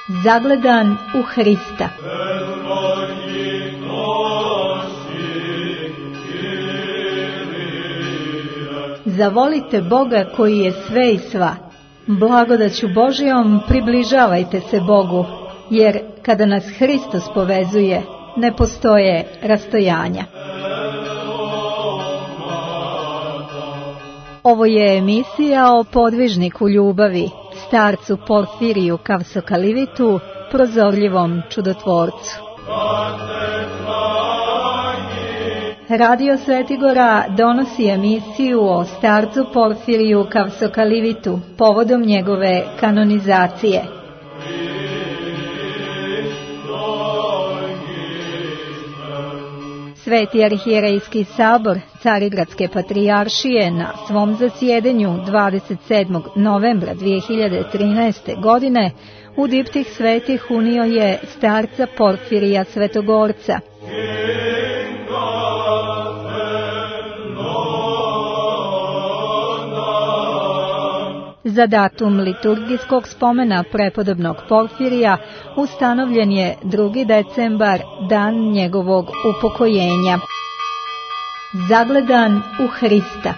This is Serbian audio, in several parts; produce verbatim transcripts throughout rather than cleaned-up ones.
Zagledan u Hrista. Zavolite Boga koji je sve i sva. Blagodaću Božjom približavajte se Bogu, jer kada nas Hristos povezuje, ne postoje rastojanja. Ovo je emisija o podvižniku ljubavi, starcu Porfiriju Kavsokalivitu, prozorljivom čudotvorcu. Radio Svetigora donosi emisiju o starcu Porfiriju Kavsokalivitu povodom njegove kanonizacije. Sveti arhijerejski sabor Carigradske patrijaršije na svom zasjedanju dvadeset sedmog novembra dvije hiljade trinaeste. godine u diptih svetih unio je starca Porfirija Svetogorca. Za datum liturgijskog spomena prepodobnog Porfirija ustanovljen je drugi decembar, dan njegovog upokojenja. Zagledan u Hrista.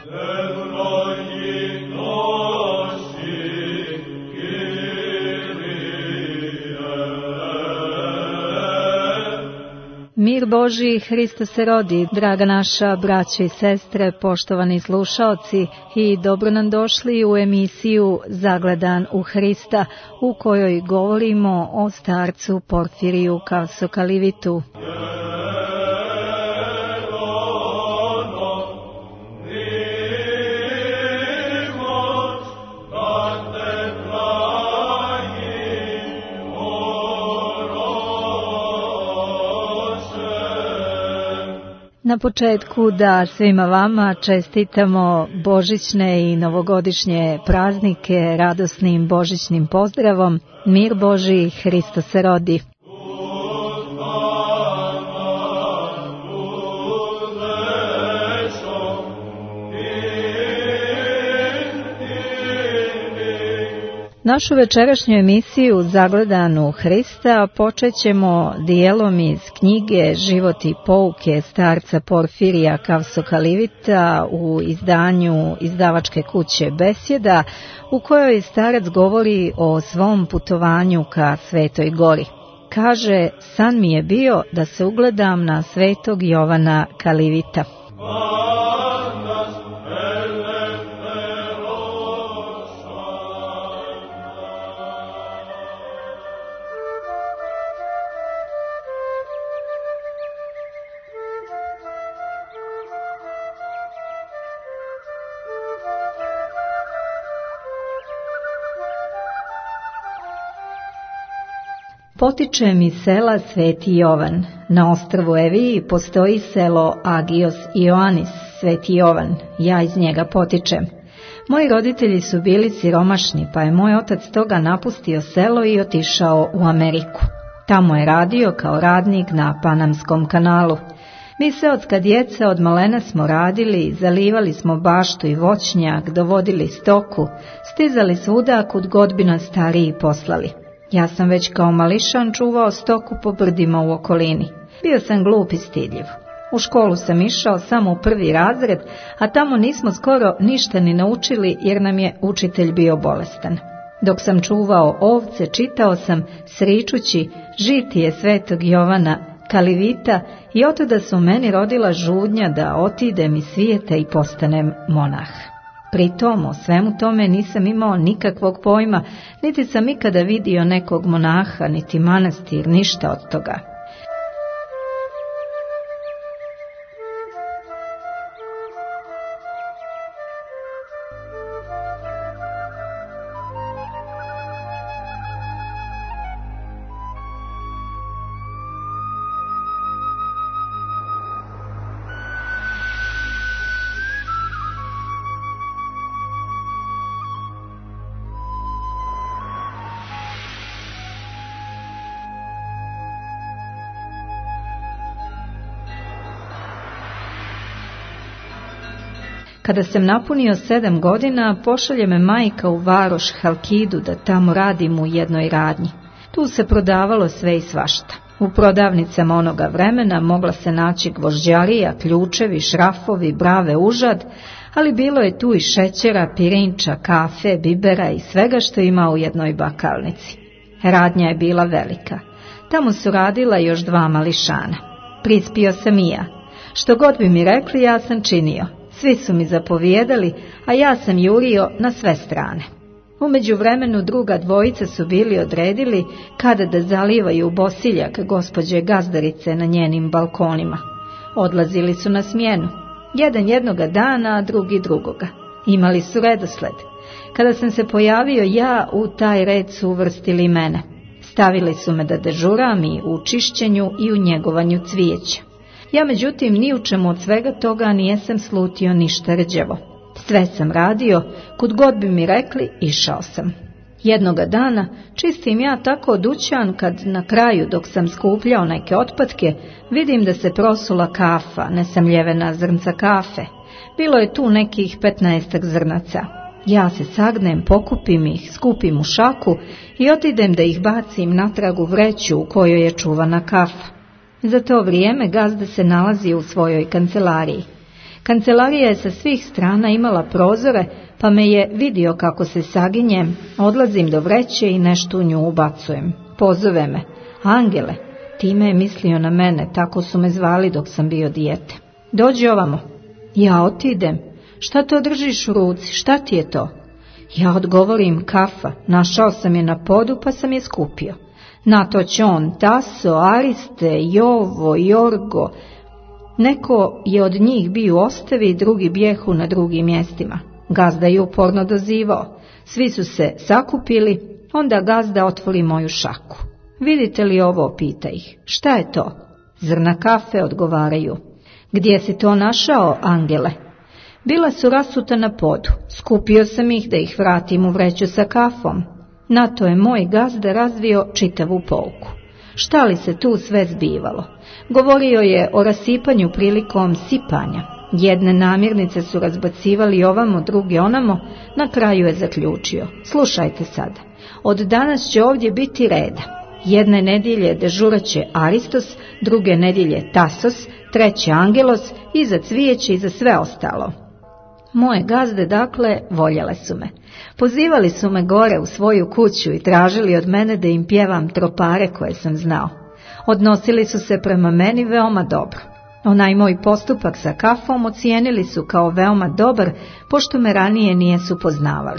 Mir Božji, Hristos se rodi, draga naša braćo i sestre, poštovani slušaoci, i dobro nam došli u emisiju Zagledan u Hrista, u kojoj govorimo o starcu Porfiriju Kavsokalivitu. Na početku da svima vama čestitamo božićne i novogodišnje praznike radosnim božićnim pozdravom. Mir Božji, Hristos se rodi. Našu večerašnju emisiju Zagledan u Hrista počet ćemo dijelom iz knjige Život i pouke starca Porfirija Kavsokalivita u izdanju izdavačke kuće Besjeda, u kojoj starac govori o svom putovanju ka Svetoj gori. Kaže, san mi je bio da se ugledam na svetog Jovana Kalivita. Potičem iz sela Sveti Jovan. Na ostrvu Eviji postoji selo Agios Ioannis, Sveti Jovan. Ja iz njega potičem. Moji roditelji su bili siromašni, pa je moj otac toga napustio selo i otišao u Ameriku. Tamo je radio kao radnik na Panamskom kanalu. Mi seoska djeca od malena smo radili, zalivali smo baštu i voćnjak, dovodili stoku, stizali svuda kud god bi nas stariji poslali. Ja sam već kao mališan čuvao stoku po brdima u okolini. Bio sam glup i stidljiv. U školu sam išao samo u prvi razred, a tamo nismo skoro ništa ni naučili jer nam je učitelj bio bolestan. Dok sam čuvao ovce, čitao sam, sričući, žitije Svetog Jovana Kalivita, i otuda su meni rodila žudnja da otidem iz svijeta i postanem monah. Pritom o svemu tome nisam imao nikakvog pojma, niti sam ikada vidio nekog monaha, niti manastir, ništa od toga. Kada sam napunio sedam godina, pošalje me majka u varoš Halkidu da tamo radim u jednoj radnji. Tu se prodavalo sve i svašta. U prodavnicama onoga vremena mogla se naći gvožđarija, ključevi, šrafovi, brave, užad, ali bilo je tu i šećera, pirinča, kafe, bibera i svega što ima u jednoj bakalnici. Radnja je bila velika. Tamo su radila još dva mališana. Prispio sam i ja. Što god bi mi rekli, ja sam činio. Svi su mi zapovijedali, a ja sam jurio na sve strane. U međuvremenu druga dvojica su bili odredili kada da zalivaju bosiljak gospođe gazdarice na njenim balkonima. Odlazili su na smjenu. Jedan jednoga dana, a drugi drugoga. Imali su redosled. Kada sam se pojavio ja, u taj red su uvrstili mene. Stavili su me da dežuram i u čišćenju i u njegovanju cvijeća. Ja međutim ni u čemu od svega toga nijesam slutio ništa rđevo. Sve sam radio, kud god bi mi rekli, išao sam. Jednoga dana čistim ja tako dućan kad na kraju dok sam skupljao neke otpadke vidim da se prosula kafa, nesamljevena zrnca kafe. Bilo je tu nekih petnaestak zrnaca. Ja se sagnem, pokupim ih, skupim u šaku i otidem da ih bacim natrag u vreću u kojoj je čuvana kafa. Za to vrijeme gazda se nalazi u svojoj kancelariji. Kancelarija je sa svih strana imala prozore, pa me je vidio kako se saginjem, odlazim do vreće i nešto u nju ubacujem. Pozove me, Angele, time je mislio na mene, tako su me zvali dok sam bio dijete. Dođi ovamo. Ja otidem. Šta to držiš u ruci, šta ti je to? Ja odgovorim, kafa, našao sam je na podu pa sam je skupio. Na to će on, Taso, Ariste, Jovo, Jorgo. Neko je od njih bio ostavi, drugi bjehu na drugim mjestima. Gazda je uporno dozivao. Svi su se sakupili, onda gazda otvori moju šaku. Vidite li ovo, pita ih. Šta je to? Zrna kafe, odgovaraju. Gdje si to našao, Angele? Bila su rasuta na podu. Skupio sam ih da ih vratim u vreću sa kafom. Na to je moj gazda razvio čitavu pouku. Šta li se tu sve zbivalo? Govorio je o rasipanju prilikom sipanja. Jedne namirnice su razbacivali ovamo, druge onamo, na kraju je zaključio. Slušajte sada, od danas će ovdje biti reda. Jedne nedjelje dežurat će Aristos, druge nedjelje Tasos, treće Angelos i za cvijeće i za sve ostalo. Moje gazde, dakle, voljele su me. Pozivali su me gore u svoju kuću i tražili od mene da im pjevam tropare koje sam znao. Odnosili su se prema meni veoma dobro. Onaj moj postupak sa kafom ocijenili su kao veoma dobar, pošto me ranije nijesu poznavali.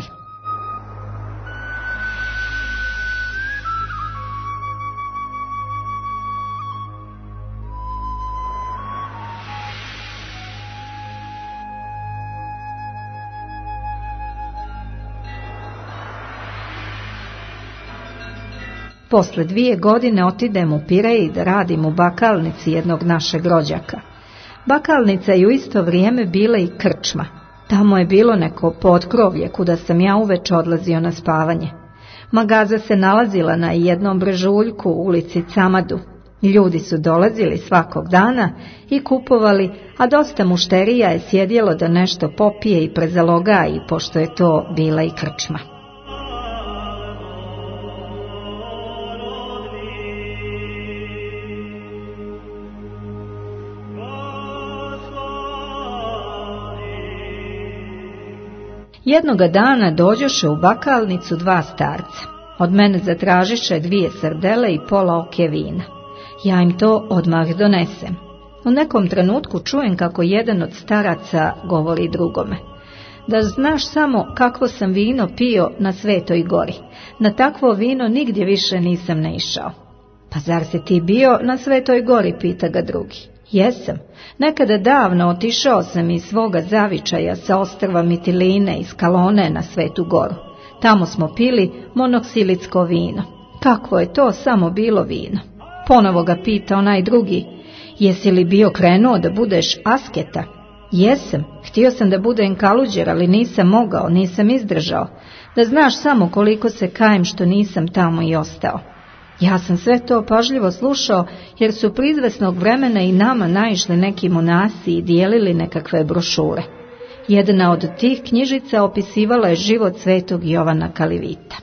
Posle dvije godine otidem u Pirej da radim u bakalnici jednog našeg rođaka. Bakalnica je u isto vrijeme bila i krčma. Tamo je bilo neko potkrovlje kuda sam ja uveče odlazio na spavanje. Magaza se nalazila na jednom brežuljku u ulici Camadu. Ljudi su dolazili svakog dana i kupovali, a dosta mušterija je sjedjelo da nešto popije i prezalogaji, pošto je to bila i krčma. Jednoga dana dođoše u bakalnicu dva starca. Od mene zatražiše dvije srdele i pola oke vina. Ja im to odmah donesem. U nekom trenutku čujem kako jedan od staraca govori drugome. Da znaš samo kakvo sam vino pio na Svetoj gori. Na takvo vino nigdje više nisam naišao. Pa zar si ti bio na Svetoj gori, pita ga drugi. Jesam. Nekada davno otišao sam iz svoga zavičaja sa ostrva Mitiline iz Kalone na Svetu goru. Tamo smo pili monoksilitsko vino. Kakvo je to samo bilo vino? Ponovo ga pita onaj drugi. Jesi li bio krenuo da budeš asketa? Jesam. Htio sam da budem kaluđer, ali nisam mogao, nisam izdržao. Da znaš samo koliko se kajem što nisam tamo i ostao. Ja sam sve to pažljivo slušao, jer su prizvesnog vremena i nama naišli neki monasi i dijelili nekakve brošure. Jedna od tih knjižica opisivala je život svetog Jovana Kalivita.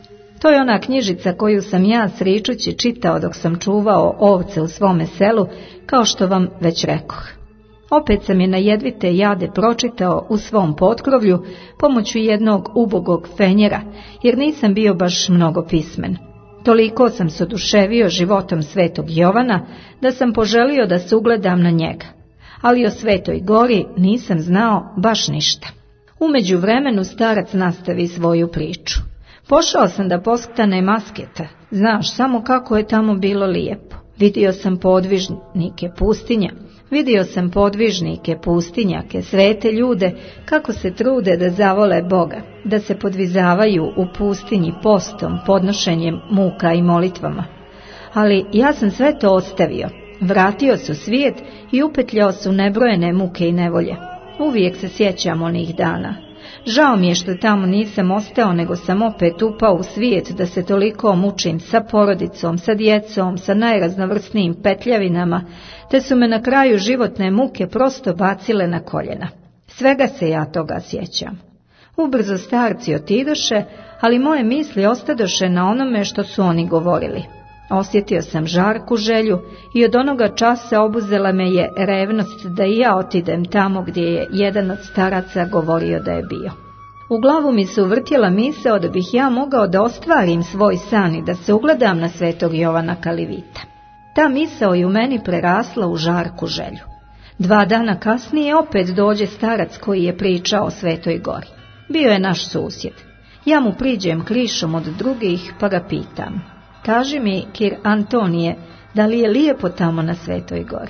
To je ona knjižica koju sam ja sričući čitao dok sam čuvao ovce u svome selu, kao što vam već rekoh. Opet sam je na jedvite jade pročitao u svom potkrovlju pomoću jednog ubogog fenjera, jer nisam bio baš mnogo pismen. Toliko sam se oduševio životom svetog Jovana da sam poželio da se ugledam na njega, ali o Svetoj Gori nisam znao baš ništa. U međuvremenu starac nastavi svoju priču. Pošao sam da postanem asketa, znaš samo kako je tamo bilo lijepo. Vidio sam podvižnike pustinja, vidio sam podvižnike pustinjake, svete ljude kako se trude da zavole Boga, da se podvizavaju u pustinji postom, podnošenjem muka i molitvama. Ali ja sam sve to ostavio, vratio se u svijet i upetljao se u nebrojene muke i nevolje. Uvijek se sjećam onih dana. Žao mi je što tamo nisam ostao, nego sam opet upao u svijet da se toliko mučim sa porodicom, sa djecom, sa najraznovrsnijim petljavinama, te su me na kraju životne muke prosto bacile na koljena. Svega se ja toga sjećam. Ubrzo starci otidoše, ali moje misli ostadoše na onome što su oni govorili. Osjetio sam žarku želju i od onoga časa obuzela me je revnost da i ja otidem tamo gdje je jedan od staraca govorio da je bio. U glavu mi se uvrtjela misao da bih ja mogao da ostvarim svoj san i da se ugledam na svetog Jovana Kalivita. Ta misao je u meni prerasla u žarku želju. Dva dana kasnije opet dođe starac koji je pričao o Svetoj Gori. Bio je naš susjed. Ja mu priđem krišom od drugih pa ga pitam: kaži mi, kir Antonije, da li je lijepo tamo na Svetoj Gori?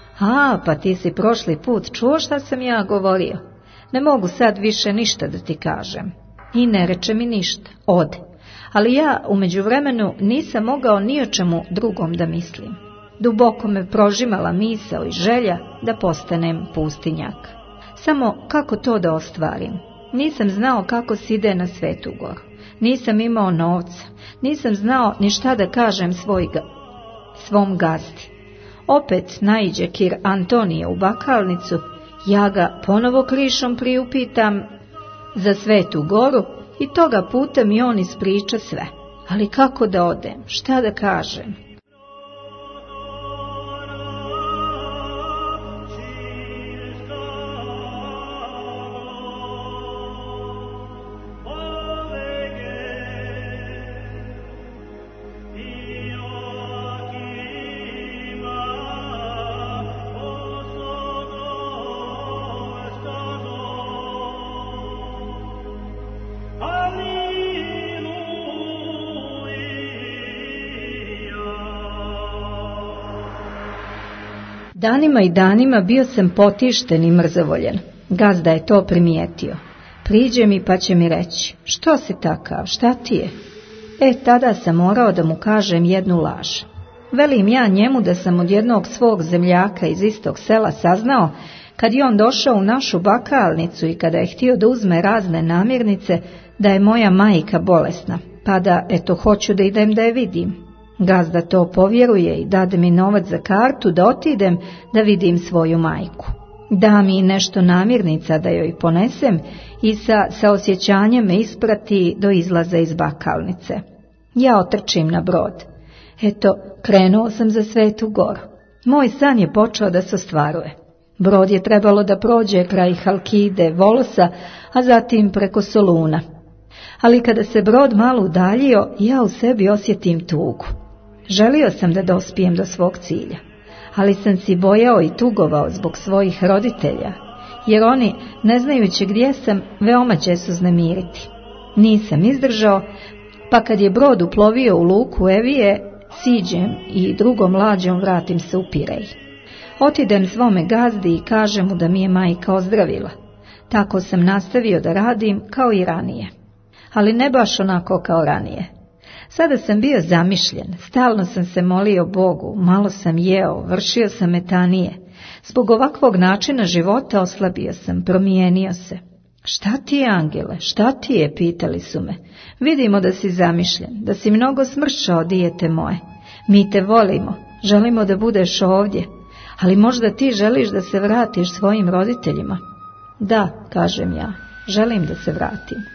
A, pa ti si prošli put čuo šta sam ja govorio. Ne mogu sad više ništa da ti kažem. I ne reče mi ništa, ode. Ali ja u međuvremenu nisam mogao ni o čemu drugom da mislim. Duboko me prožimala misao i želja da postanem pustinjak. Samo kako to da ostvarim? Nisam znao kako se ide na Svetu Goru. Nisam imao novca. Nisam znao ni šta da kažem svoj ga, svom gazdi. Opet naiđe kir Antonije u bakalnicu, ja ga ponovo krišom priupitam za Svetu Goru i toga puta mi on ispriča sve. Ali kako da odem, šta da kažem? Danima i danima bio sam potišten i mrzavoljen. Gazda je to primijetio. Priđe mi pa će mi reći: što si takav, šta ti je? E, tada sam morao da mu kažem jednu laž. Velim ja njemu da sam od jednog svog zemljaka iz istog sela saznao, kad je on došao u našu bakalnicu i kada je htio da uzme razne namirnice, da je moja majka bolesna, pa da, eto, hoću da idem da je vidim. Gazda to povjeruje i dade mi novac za kartu da otidem da vidim svoju majku. Da mi nešto namirnica da joj ponesem i sa saosjećanjem me isprati do izlaza iz bakalnice. Ja otrčim na brod. Eto, krenuo sam za Svetu Goru. Moj san je počeo da se ostvaruje. Brod je trebalo da prođe kraj Halkide, Volosa, a zatim preko Soluna. Ali kada se brod malo udaljio, ja u sebi osjetim tugu. Želio sam da dospijem do svog cilja, ali sam si bojao i tugovao zbog svojih roditelja, jer oni, ne znajući gdje sam, veoma će se uznemiriti. Nisam izdržao, pa kad je brod uplovio u luku Evije, siđem i drugom lađom vratim se u Pirej. Otidem svome gazdi i kažem mu da mi je majka ozdravila. Tako sam nastavio da radim kao i ranije, ali ne baš onako kao ranije. Sada sam bio zamišljen, stalno sam se molio Bogu, malo sam jeo, vršio sam metanije. Zbog ovakvog načina života oslabio sam, promijenio se. Šta ti je, Angele, šta ti je, pitali su me. Vidimo da si zamišljen, da si mnogo smršao, dijete moje. Mi te volimo, želimo da budeš ovdje, ali možda ti želiš da se vratiš svojim roditeljima. Da, kažem ja, želim da se vratim.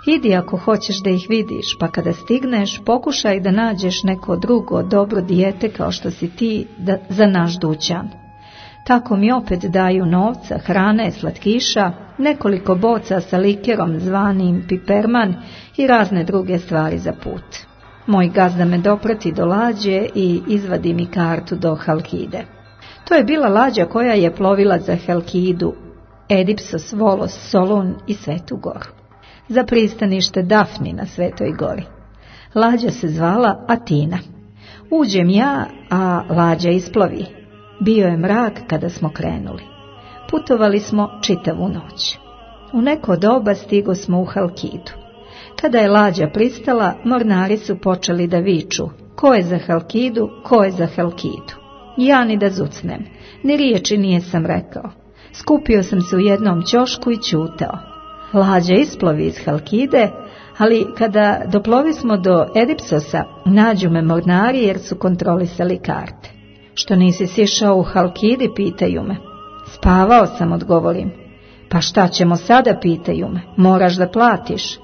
Idi ako hoćeš da ih vidiš, pa kada stigneš, pokušaj da nađeš neko drugo dobro dijete kao što si ti da, za naš dućan. Tako mi opet daju novca, hrane, slatkiša, nekoliko boca sa likerom zvanim piperman i razne druge stvari za put. Moj gazda me doprati do lađe i izvadi mi kartu do Halkide. To je bila lađa koja je plovila za Halkidu, Edipsos, Volos, Solun i Svetu Goru. Za pristanište Dafni na Svetoj Gori. Lađa se zvala Atina. Uđem ja, a lađa isplovi. Bio je mrak kada smo krenuli. Putovali smo čitavu noć. U neko doba stigo smo u Halkidu. Kada je lađa pristala, mornari su počeli da viču: ko je za Halkidu, ko je za Halkidu. Ja ni da zucnem, ni riječi nije sam rekao. Skupio sam se u jednom ćošku i ćutao. Lađa isplovi iz Halkide, ali kada doplovi smo do Edipsosa, nađu me mornari jer su kontrolisali karte. Što nisi sišao u Halkidi, pitaju me. Spavao sam, odgovorim. Pa šta ćemo sada, pitaju me. Moraš da platiš.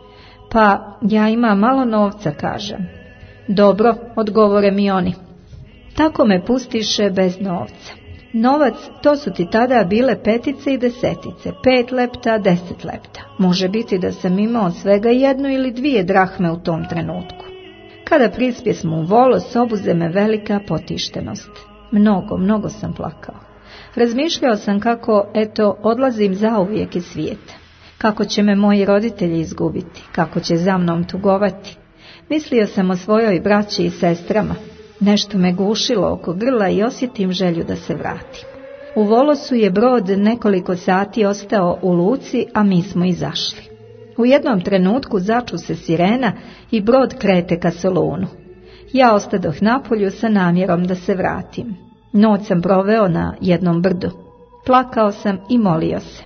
Pa ja imam malo novca, kažem. Dobro, odgovore mi oni. Tako me pustiše bez novca. Novac, to su ti tada bile petice i desetice, pet lepta, deset lepta. Može biti da sam imao svega jednu ili dvije drahme u tom trenutku. Kada prispje smo u Volos, obuze me velika potištenost. Mnogo, mnogo sam plakao. Razmišljao sam kako, eto, odlazim zauvijek iz svijeta. Kako će me moji roditelji izgubiti, kako će za mnom tugovati. Mislio sam o svojoj braći i sestrama. Nešto me gušilo oko grla i osjetim želju da se vratim. U Volosu je brod nekoliko sati ostao u luci, a mi smo izašli. U jednom trenutku začu se sirena i brod krete ka Solunu. Ja ostadoh napolju sa namjerom da se vratim. Noć sam proveo na jednom brdu. Plakao sam i molio se.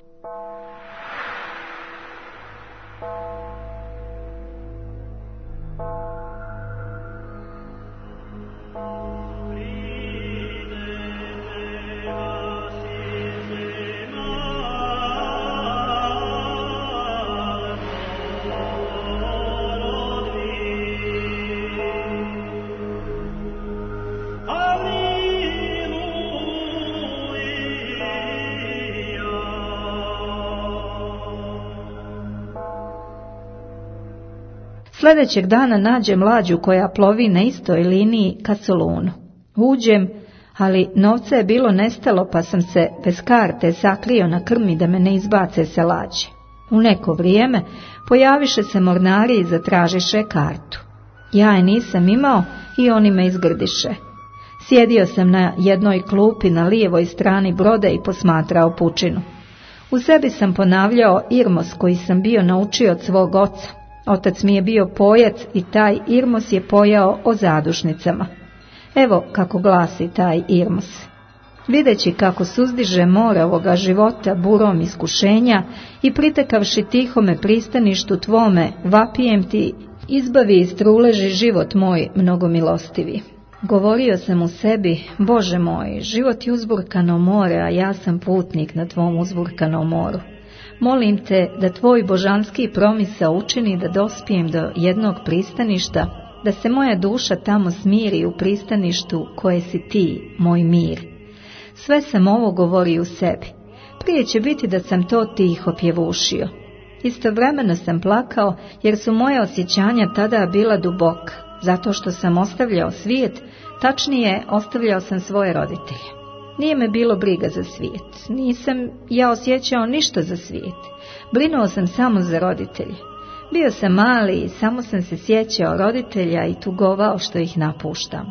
Sljedećeg dana nađem lađu koja plovi na istoj liniji ka Solunu. Uđem, ali novca je bilo nestalo, pa sam se bez karte sakrio na krmi da me ne izbace sa lađe. U neko vrijeme pojaviše se mornari i zatražiše kartu. Ja je nisam imao i oni me izgrdiše. Sjedio sam na jednoj klupi na lijevoj strani broda i posmatrao pučinu. U sebi sam ponavljao irmos koji sam bio naučio od svog oca. Otac mi je bio pojac i taj irmos je pojao o zadušnicama. Evo kako glasi taj irmos. Videći kako suzdiže more ovoga života burom iskušenja i pritekavši tihome pristaništu tvome, vapijem ti, izbavi iz truleži život moj mnogomilostivi. Govorio sam u sebi, Bože moj, život je uzburkano more, a ja sam putnik na tvom uzburkanom moru. Molim te da tvoj božanski promisao učini da dospijem do jednog pristaništa, da se moja duša tamo smiri u pristaništu koje si ti, moj mir. Sve sam ovo govorio u sebi. Prije će biti da sam to tiho pjevušio. Istovremeno sam plakao jer su moje osjećanja tada bila duboka, zato što sam ostavljao svijet, tačnije ostavljao sam svoje roditelje. Nije me bilo briga za svijet, nisam ja osjećao ništa za svijet, brinuo sam samo za roditelje. Bio sam mali i samo sam se sjećao roditelja i tugovao što ih napuštam.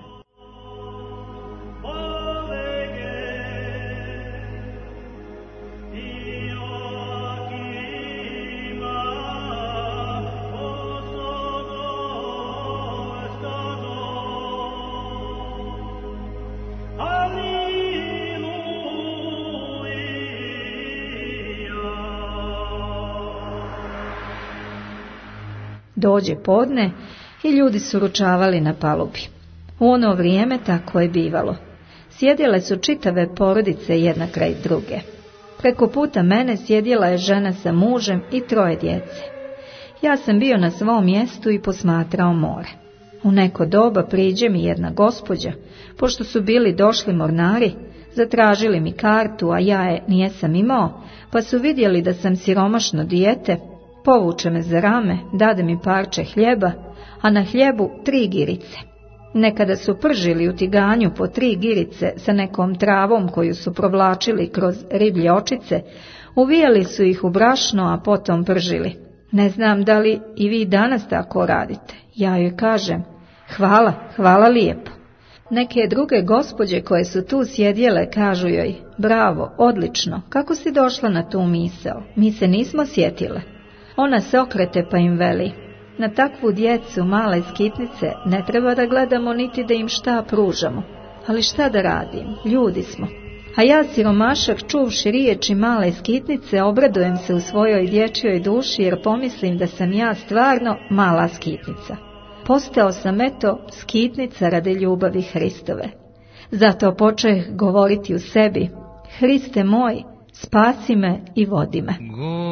Dođe podne i ljudi su ručavali na palubi. U ono vrijeme tako je bivalo. Sjedile su čitave porodice jedna kraj druge. Preko puta mene sjedila je žena sa mužem i troje djece. Ja sam bio na svom mjestu i posmatrao more. U neko doba priđe mi jedna gospođa, pošto su bili došli mornari, zatražili mi kartu, a ja je nijesam imao, pa su vidjeli da sam siromašno dijete, povuče me za rame, dade mi parče hljeba, a na hljebu tri girice. Nekada su pržili u tiganju po tri girice sa nekom travom koju su provlačili kroz riblje očice, uvijali su ih u brašno, a potom pržili. Ne znam da li i vi danas tako radite. Ja joj kažem, hvala, hvala lijepo. Neke druge gospođe koje su tu sjedjele kažu joj, bravo, odlično, kako si došla na tu misao, mi se nismo sjetile. Ona se okrete pa im veli, na takvu djecu, male skitnice, ne treba da gledamo niti da im šta pružamo, ali šta da radim, ljudi smo. A ja, siromašak, čuvši riječi male skitnice, obradujem se u svojoj dječjoj duši jer pomislim da sam ja stvarno mala skitnica. Postao sam eto skitnica radi ljubavi Hristove. Zato počeh govoriti u sebi, Hriste moj, spasi me i vodi me.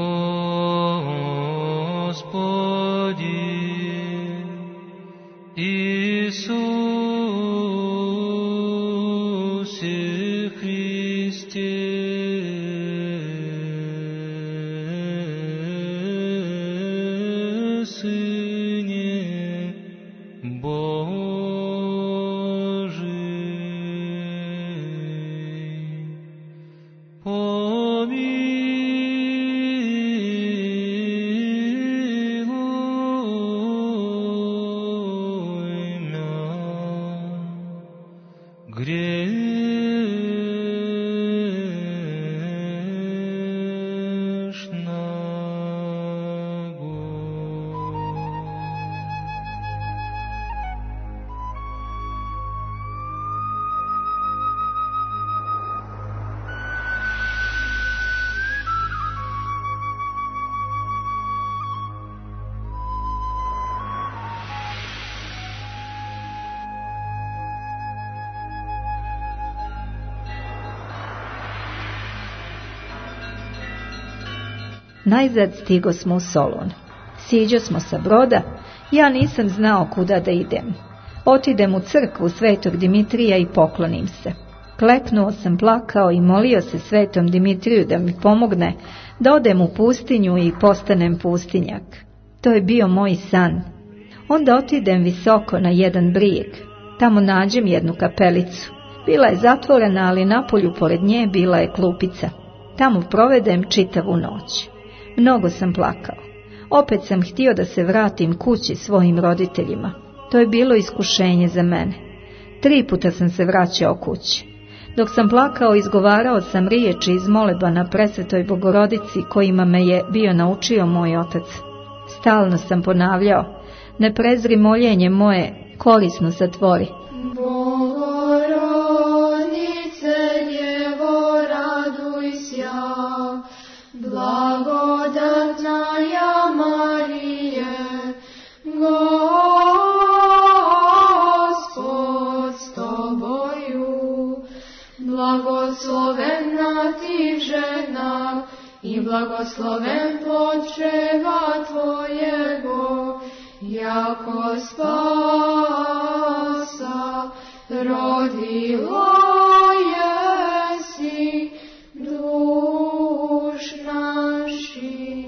Gospodi Isuse Hriste, Synie Božий, pomiluj nas, gрешного. Najzad stigo smo u Solun. Siđo smo sa broda, ja nisam znao kuda da idem. Otidem u crkvu Svetog Dimitrija i poklonim se. Klepnuo sam, plakao i molio se Svetom Dimitriju da mi pomogne da odem u pustinju i postanem pustinjak. To je bio moj san. Onda otidem visoko na jedan brijeg. Tamo nađem jednu kapelicu. Bila je zatvorena, ali napolju pored nje bila je klupica. Tamo provedem čitavu noć. Mnogo sam plakao. Opet sam htio da se vratim kući svojim roditeljima. To je bilo iskušenje za mene. Tri puta sam se vraćao kući. Dok sam plakao, izgovarao sam riječi iz moleba na Presvetoj Bogorodici kojima me je bio naučio moj otac. Stalno sam ponavljao, ne prezri moljenje moje, korisno zatvori. Bogorodice, Djevo, raduj sja, blagodatna ja Marije, Gospod s tobою, blagoslovena ti žena i blagosloven plod čreva tvojego, jako spasa rodila jesi duš naši.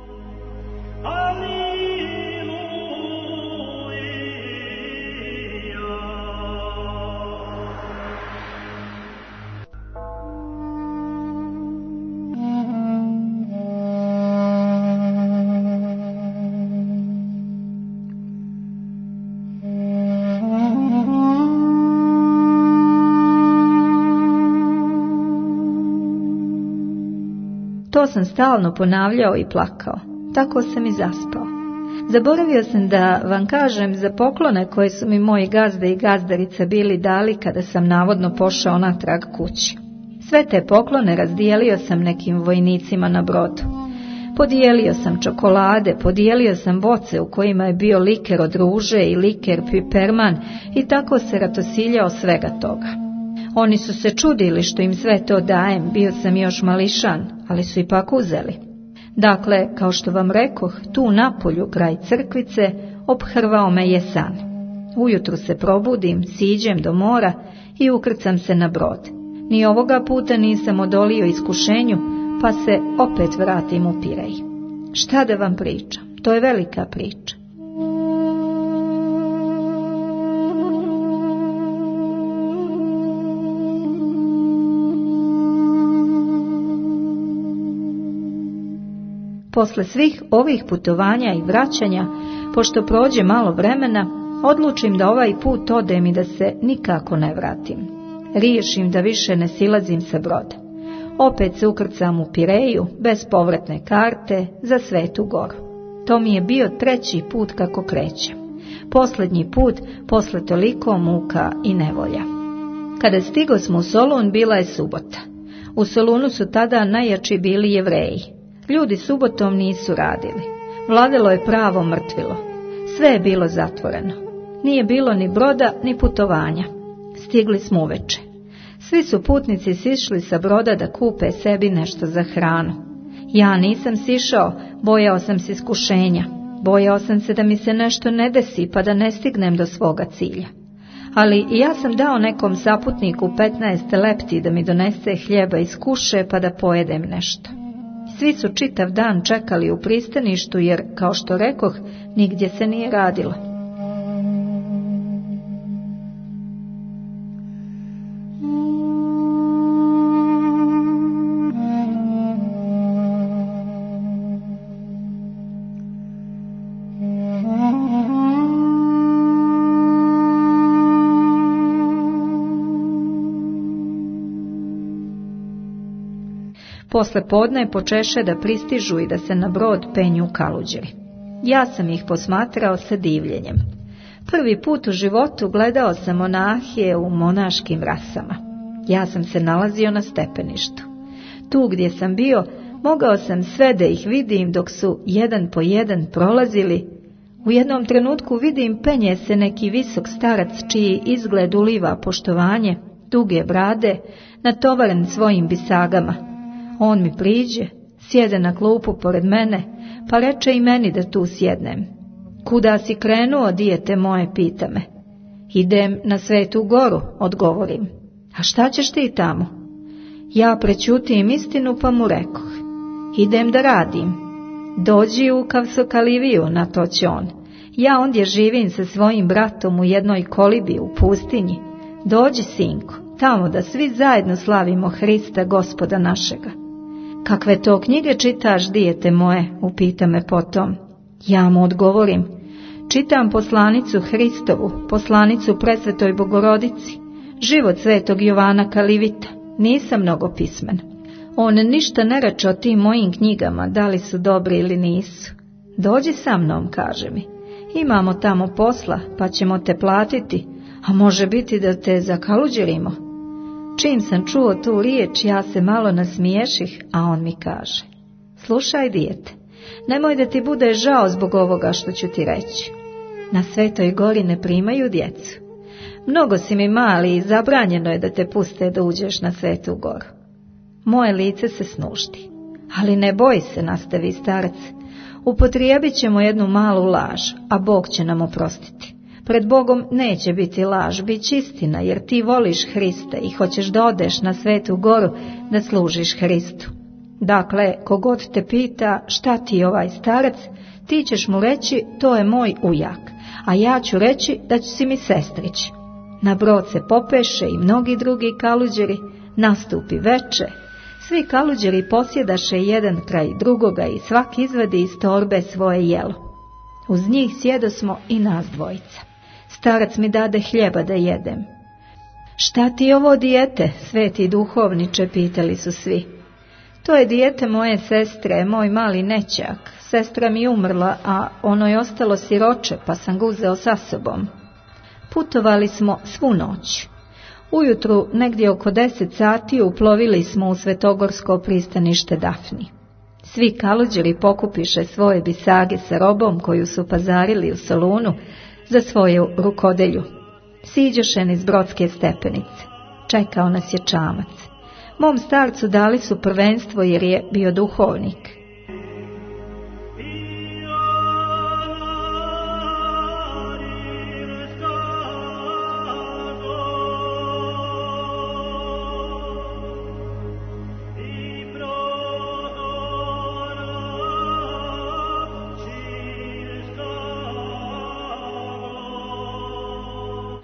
To sam stalno ponavljao i plakao. Tako sam i zaspao. Zaboravio sam da vam kažem za poklone koje su mi moji gazda i gazdarica bili dali kada sam navodno pošao natrag kući. Sve te poklone razdijelio sam nekim vojnicima na brodu. Podijelio sam čokolade, podijelio sam boce u kojima je bio liker od ruže i liker piperman i tako se ratosiljao svega toga. Oni su se čudili što im sve to dajem, bio sam još mališan, ali su ipak uzeli. Dakle, kao što vam rekoh, tu napolju kraj crkvice ophrvao me je san. Ujutru se probudim, siđem do mora i ukrcam se na brod. Ni ovoga puta nisam odolio iskušenju, pa se opet vratim u Pirej. Šta da vam pričam? To je velika priča. Posle svih ovih putovanja i vraćanja, pošto prođe malo vremena, odlučim da ovaj put odem i da se nikako ne vratim. Riješim da više ne silazim sa broda. Opet se ukrcam u Pireju, bez povratne karte, za Svetu Goru. To mi je bio treći put kako krećem. Posljednji put, posle toliko muka i nevolja. Kada stigo smo u Solun, bila je subota. U Solunu su tada najjači bili Jevreji. Ljudi subotom nisu radili. Vladalo je pravo mrtvilo. Sve je bilo zatvoreno. Nije bilo ni broda, ni putovanja. Stigli smo uveče. Svi su putnici sišli sa broda da kupe sebi nešto za hranu. Ja nisam sišao, bojao sam se iskušenja. Bojao sam se da mi se nešto ne desi pa da ne stignem do svoga cilja. Ali ja sam dao nekom saputniku petnaest lepti da mi donese hljeba iz kuše pa da pojedem nešto. Svi su čitav dan čekali u pristaništu jer, kao što rekoh, nigdje se nije radilo. Posle podne počeše da pristižu i da se na brod penju kaluđeri. Ja sam ih posmatrao sa divljenjem. Prvi put u životu gledao sam monahije u monaškim rasama. Ja sam se nalazio na stepeništu. Tu gdje sam bio, mogao sam sve da ih vidim dok su jedan po jedan prolazili. U jednom trenutku vidim penje se neki visok starac čiji izgled uliva poštovanje, duge brade, natovaren svojim bisagama. On mi priđe, sjede na klupu pored mene, pa reče i meni da tu sjednem. Kuda si krenuo, dijete moje, pita me. Idem na Svetu Goru, odgovorim. A šta ćeš ti tamo? Ja prećutim istinu pa mu rekoh. Idem da radim. Dođi u Kavsokaliviju, na to će on. Ja ondje živim sa svojim bratom u jednoj kolibi u pustinji. Dođi, sinko, tamo da svi zajedno slavimo Hrista, Gospoda našega. Kakve to knjige čitaš, dijete moje, upita me potom. Ja mu odgovorim, čitam poslanicu Hristovu, poslanicu Presvetoj Bogorodici, život svetog Jovana Kalivita, nisam mnogo pismen. On ništa ne reče o tim mojim knjigama, da li su dobri ili nisu. Dođi sa mnom, kaže mi, imamo tamo posla, pa ćemo te platiti, a može biti da te zakaluđerimo. Čim sam čuo tu riječ, ja se malo nasmiješih, a on mi kaže, slušaj, dijete, nemoj da ti bude žao zbog ovoga što ću ti reći. Na Svetoj Gori ne primaju djecu. Mnogo si mi mali i zabranjeno je da te puste da uđeš na Svetu Goru. Moje lice se snušti. Ali ne boj se, nastavi starac, upotrijebit ćemo jednu malu laž, a Bog će nam oprostiti. Pred Bogom neće biti laž, bit će istina, jer ti voliš Hrista i hoćeš da odeš na Svetu Goru da služiš Hristu. Dakle, kogod te pita šta ti je ovaj starac, ti ćeš mu reći to je moj ujak, a ja ću reći da si mi sestrić. Na brod se popeše i mnogi drugi kaluđeri, nastupi veče. Svi kaluđeri posjedaše jedan kraj drugoga i svak izvadi iz torbe svoje jelo. Uz njih sjedosmo i nas dvojica. Starac mi dade hljeba da jedem. Šta ti ovo, dijete, sveti duhovniče, pitali su svi. To je dijete moje sestre, moj mali nećak. Sestra mi umrla, a ono je ostalo siroče, pa sam ga uzeo sa sobom. Putovali smo svu noć. Ujutru, negdje oko deset sati, uplovili smo u svetogorsko pristanište Dafni. Svi kaluđeri pokupiše svoje bisage sa robom koju su pazarili u Solunu za svoju rukodelju. Siđoše niz brodske stepenice. Čekao nas je čamac. Mom starcu dali su prvenstvo jer je bio duhovnik.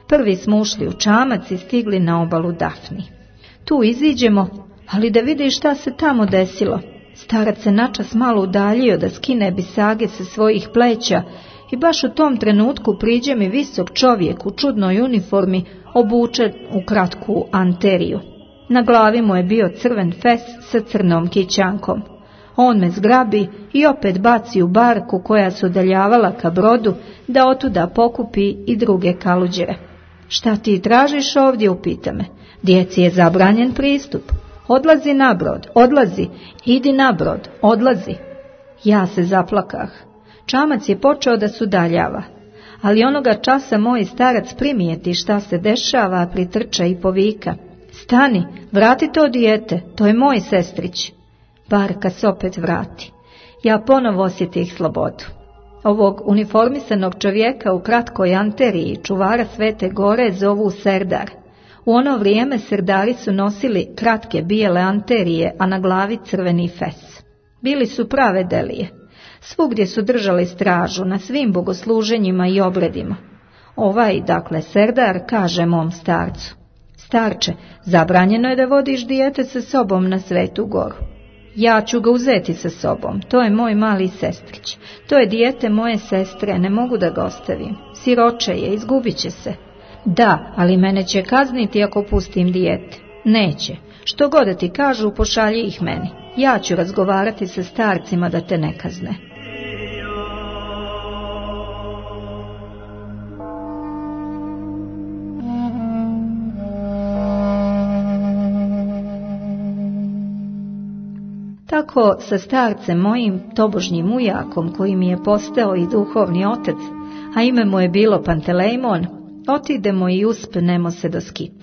Prvi smo ušli u čamac i stigli na obalu Dafni. Tu iziđemo, ali da vidi šta se tamo desilo. Starac se načas malo udaljio da skine bisage sa svojih pleća i baš u tom trenutku priđe mi visok čovjek u čudnoj uniformi, obučen u kratku anteriju. Na glavi mu je bio crven fes sa crnom kićankom. On me zgrabi i opet baci u barku koja se udaljavala ka brodu da otuda pokupi i druge kaluđere. Šta ti tražiš ovdje, upita me. Djeci je zabranjen pristup. Odlazi na brod, odlazi, idi na brod, odlazi. Ja se zaplakah. Čamac je počeo da se udaljava, ali onoga časa moj starac primijeti šta se dešava, pritrča i povika. Stani, vrati to dijete, to je moj sestrić. Barka se opet vrati. Ja ponovo osjetih slobodu. Ovog uniformisanog čovjeka u kratkoj anteriji čuvara Svete Gore zovu serdar. U ono vrijeme serdari su nosili kratke bijele anterije, a na glavi crveni fes. Bili su prave delije. Svugdje su držali stražu na svim bogosluženjima i obredima. Ovaj, dakle, serdar kaže mom starcu. Starče, zabranjeno je da vodiš dijete sa sobom na Svetu Goru. Ja ću ga uzeti sa sobom, to je moj mali sestrić. To je dijete moje sestre, ne mogu da ga ostavim. Siroče je, izgubit će se. Da, ali mene će kazniti ako pustim dijete. Neće. Što god da ti kažu, pošalji ih meni. Ja ću razgovarati sa starcima da te ne kazne. Tako sa starcem mojim, tobožnjim ujakom, koji mi je postao i duhovni otac, a ime mu je bilo Pantelejmon, otidemo i uspnemo se do Skita.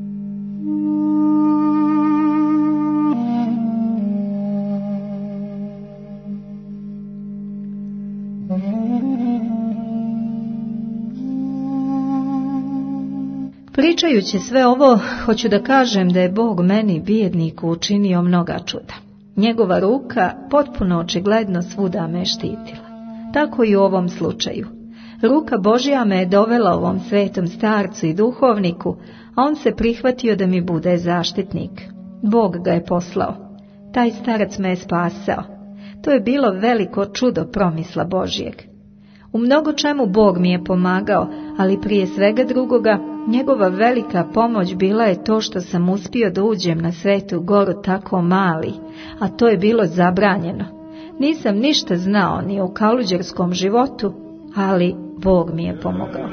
Pričajući sve ovo, hoću da kažem da je Bog meni, bijedniku, učinio mnoga čuda. Njegova ruka potpuno očigledno svuda me štitila. Tako i u ovom slučaju. Ruka Božja me je dovela ovom svetom starcu i duhovniku, a on se prihvatio da mi bude zaštitnik. Bog ga je poslao. Taj starac me je spasao. To je bilo veliko čudo promisla Božjeg. U mnogo čemu Bog mi je pomagao, ali prije svega drugoga, njegova velika pomoć bila je to što sam uspio da uđem na Svetu Goru tako mali, a to je bilo zabranjeno. Nisam ništa znao ni o kaluđerskom životu, ali Bog mi je pomogao.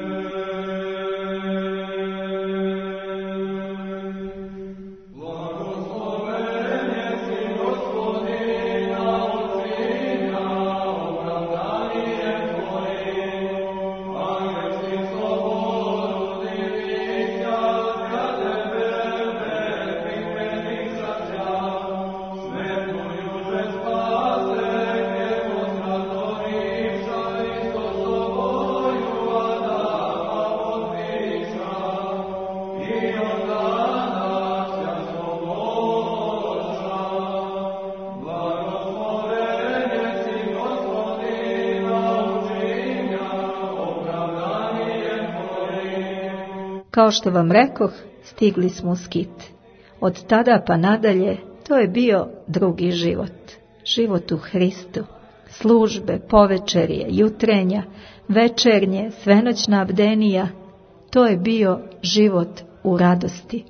Kao što vam rekoh, stigli smo u Skit. Od tada pa nadalje, to je bio drugi život. Život u Hristu. Službe, povečerje, jutrenja, večernje, svenoćna bdenija. To je bio život u radosti.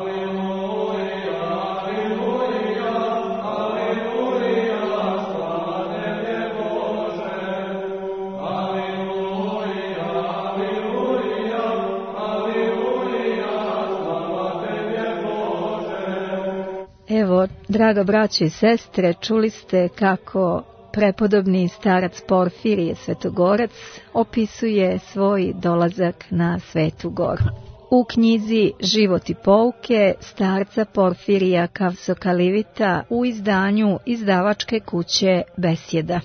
Evo, draga braćo i sestre, čuli ste kako prepodobni starac Porfirije Svetogorac opisuje svoj dolazak na Svetu Goru. U knjizi Život i pouke starca Porfirija Kavsokalivita u izdanju izdavačke kuće Besjeda.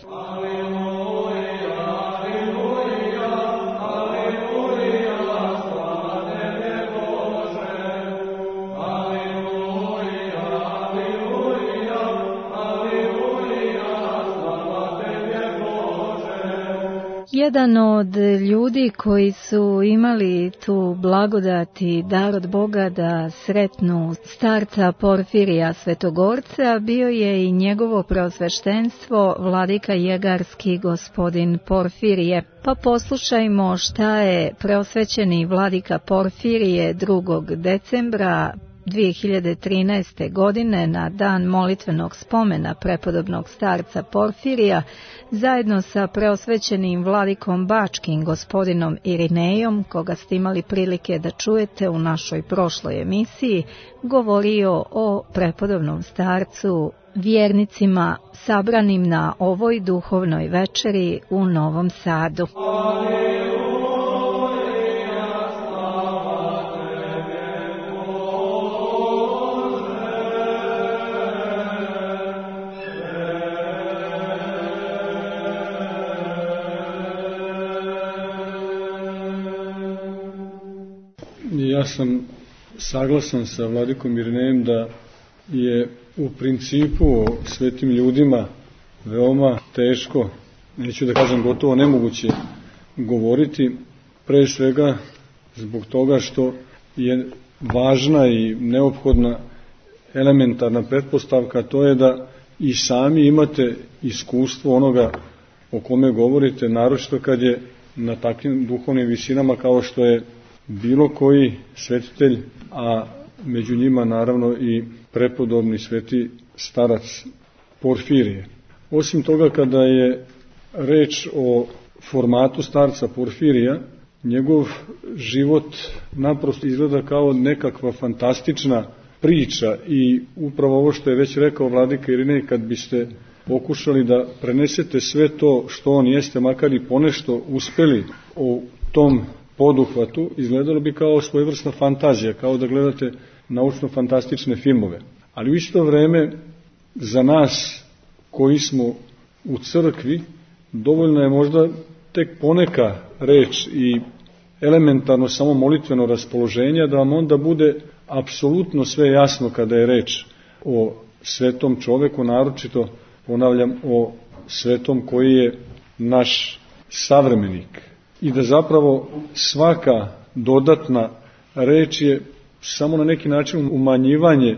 Jedan od ljudi koji su imali tu blagodat i dar od Boga da sretnu starca Porfirija Svetogorca bio je i njegovo preosveštenstvo vladika Jegarski gospodin Porfirije. Pa poslušajmo šta je preosvećeni vladika Porfirije drugog decembra dve hiljade trinaeste. godine na dan molitvenog spomena prepodobnog starca Porfirija zajedno sa preosvećenim vladikom Bačkim gospodinom Irinejom, koga ste imali prilike da čujete u našoj prošloj emisiji, govorio o prepodobnom starcu vjernicima sabranim na ovoj duhovnoj večeri u Novom Sadu. Ja sam saglasan sa vladikom Irinejem da je u principu svetim ljudima veoma teško, neću da kažem gotovo nemoguće govoriti, pre svega zbog toga što je važna i neophodna elementarna pretpostavka, to je da i sami imate iskustvo onoga o kome govorite, naročito kad je na takvim duhovnim visinama kao što je bilo koji svetitelj, a među njima naravno i prepodobni sveti starac Porfirije. Osim toga, kada je reč o formatu starca Porfirija, njegov život naprosto izgleda kao nekakva fantastična priča i upravo ovo što je već rekao vladika Irinej, kad biste pokušali da prenesete sve to što on jeste, makar i ponešto uspeli o tom poduhvatu, izgledalo bi kao svojevrsna fantazija, kao da gledate naučno-fantastične filmove. Ali u isto vreme, za nas koji smo u crkvi, dovoljno je možda tek poneka reč i elementarno samo molitveno raspoloženje, da vam onda bude apsolutno sve jasno kada je reč o svetom čoveku, naročito, ponavljam, o svetom koji je naš savremenik. I da zapravo svaka dodatna reč je samo na neki način umanjivanje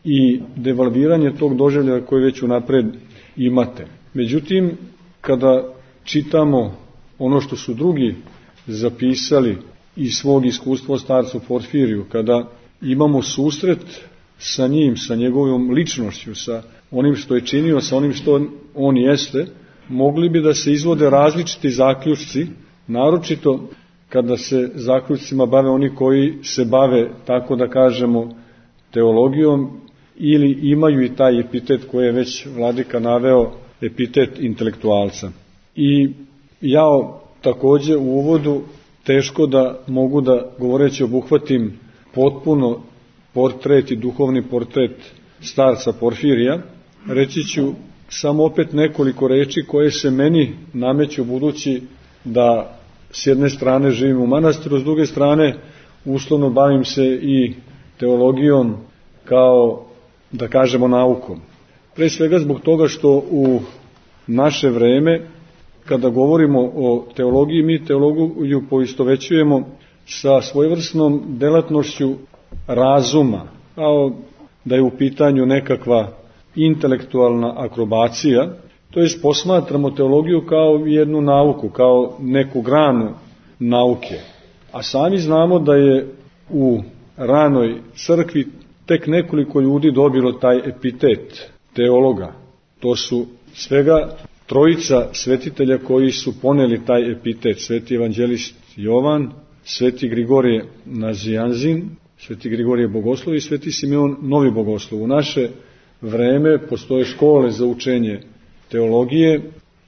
i devalviranje tog doživljaja koje već unapred imate. Međutim, kada čitamo ono što su drugi zapisali iz svog iskustva o starcu Porfiriju, kada imamo susret sa njim, sa njegovom ličnošću, sa onim što je činio, sa onim što on jeste, mogli bi da se izvode različiti zaključci, naročito kada se zaključcima bave oni koji se bave, tako da kažemo, teologijom ili imaju i taj epitet koji je već vladika naveo, epitet intelektualca. I ja takođe u uvodu teško da mogu da, govoreći, obuhvatim potpuno portret i duhovni portret starca Porfirija. Reći ću samo opet nekoliko reči koje se meni nameću, budući da s jedne strane živim u manastiru, s druge strane uslovno bavim se i teologijom kao, da kažemo, naukom. Pre svega zbog toga što u naše vreme, kada govorimo o teologiji, mi teologiju poistovećujemo sa svojevrsnom delatnošću razuma, kao da je u pitanju nekakva intelektualna akrobacija, to jest posmatramo teologiju kao jednu nauku, kao neku granu nauke. A sami znamo da je u ranoj crkvi tek nekoliko ljudi dobilo taj epitet teologa. To su svega trojica svetitelja koji su poneli taj epitet: sveti evanđelist Jovan, sveti Grigorije Nazianzin, sveti Grigorije Bogoslov i sveti Simeon Novi Bogoslov. U naše vreme postoje škole za učenje teologije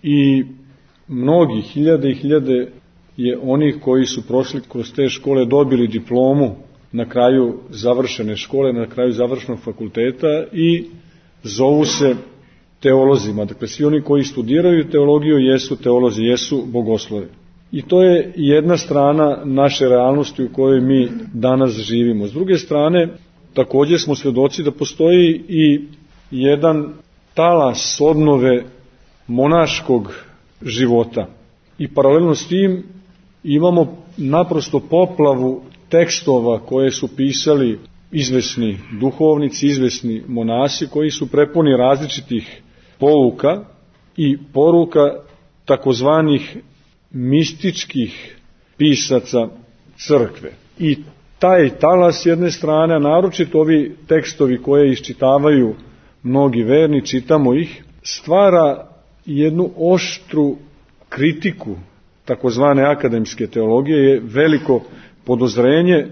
i mnogi, hiljade i hiljade je onih koji su prošli kroz te škole, dobili diplomu na kraju završene škole, na kraju završenog fakulteta i zovu se teolozima. Dakle, svi oni koji studiraju teologiju jesu teolozi, jesu bogoslovi. I to je jedna strana naše realnosti u kojoj mi danas živimo. S druge strane, također smo svedoci da postoji i jedan talas obnove monaškog života. i paralelno s tim imamo naprosto poplavu tekstova koje su pisali izvesni duhovnici, izvesni monasi koji su prepuni različitih pouka i poruka takozvanih mističkih pisaca crkve. I taj talas s jedne strane, a naročito ovi tekstovi koje iščitavaju mnogi verni, čitamo ih, stvara jednu oštru kritiku takozvane akademske teologije, je veliko podozrenje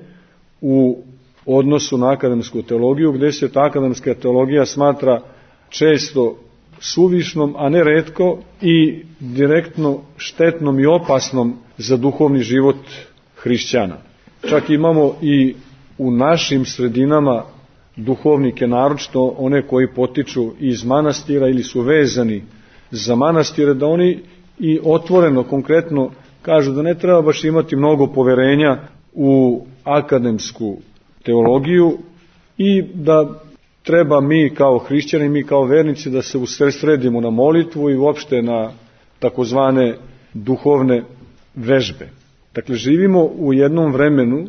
u odnosu na akademsku teologiju, gde se ta akademska teologija smatra često suvišnom, a ne retko i direktno štetnom i opasnom za duhovni život hrišćana. Čak imamo i u našim sredinama duhovnike, naročito one koji potiču iz manastira ili su vezani za manastire, da oni i otvoreno, konkretno kažu da ne treba baš imati mnogo poverenja u akademsku teologiju i da treba mi kao hrišćani, mi kao vernici da se usredsredimo na molitvu i uopšte na takozvane duhovne vežbe. Dakle, živimo u jednom vremenu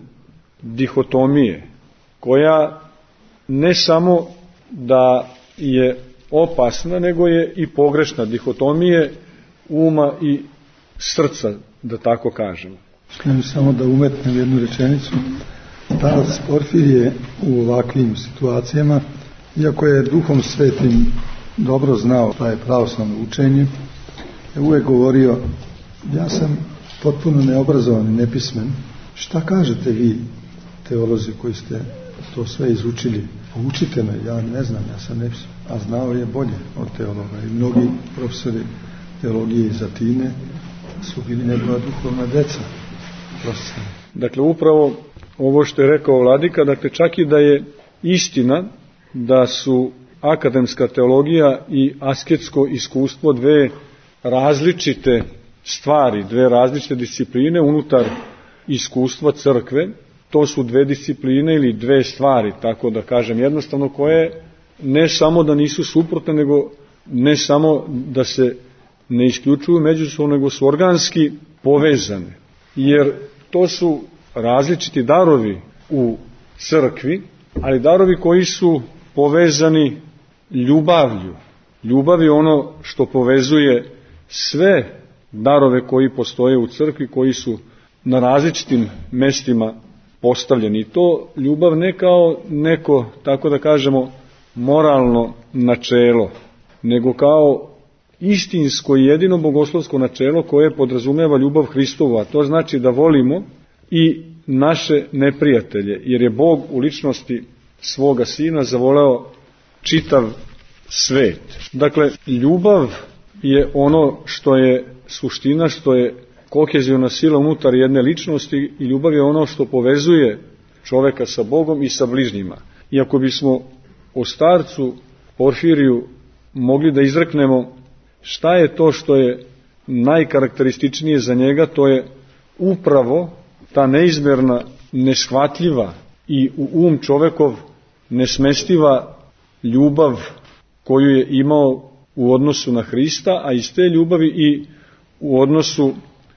dihotomije, koja ne samo da je opasna, nego je i pogrešna, dihotomije uma i srca, da tako kažemo. Želim samo da umetnem jednu rečenicu. Starac Porfirije u ovakvim situacijama, iako je Duhom Svetim dobro znao šta je pravoslavno učenje, je uvek govorio: ja sam potpuno neobrazovan i nepismen. Šta kažete vi, teolozi koji ste to sve izučili? Poučite me, ja ne znam, ja sam nepismen. A znao je bolje od teologa. I mnogi profesori teologije iz Atine su bili njegova duhovna deca. Profesori. Dakle, upravo ovo što je rekao vladika, dakle, čak i da je istina da su akademska teologija i asketsko iskustvo dve različite stvari, dve različite discipline unutar iskustva crkve, to su dve discipline ili dve stvari, tako da kažem jednostavno, koje ne samo da nisu suprotne, nego ne samo da se ne isključuju međusobno, nego su organski povezane. Jer to su različiti darovi u crkvi, ali darovi koji su povezani ljubavlju. Ljubav je ono što povezuje sve darove koji postoje u crkvi, koji su na različitim mestima postavljeni. I to ljubav ne kao neko, tako da kažemo, moralno načelo, nego kao istinsko i jedino bogoslovsko načelo koje podrazumeva ljubav Hristovu, a to znači da volimo i naše neprijatelje, jer je Bog u ličnosti svoga Sina zavoleo čitav svet. Dakle, ljubav je ono što je suština, što je koheziona sila unutar jedne ličnosti, i ljubav je ono što povezuje čoveka sa Bogom i sa bližnjima. I ako bismo o starcu Porfiriju mogli da izreknemo šta je to što je najkarakterističnije za njega, to je upravo ta neizmerna, neshvatljiva i u um čovekov nesmestiva ljubav koju je imao u odnosu na Hrista, a iz te ljubavi i u odnosu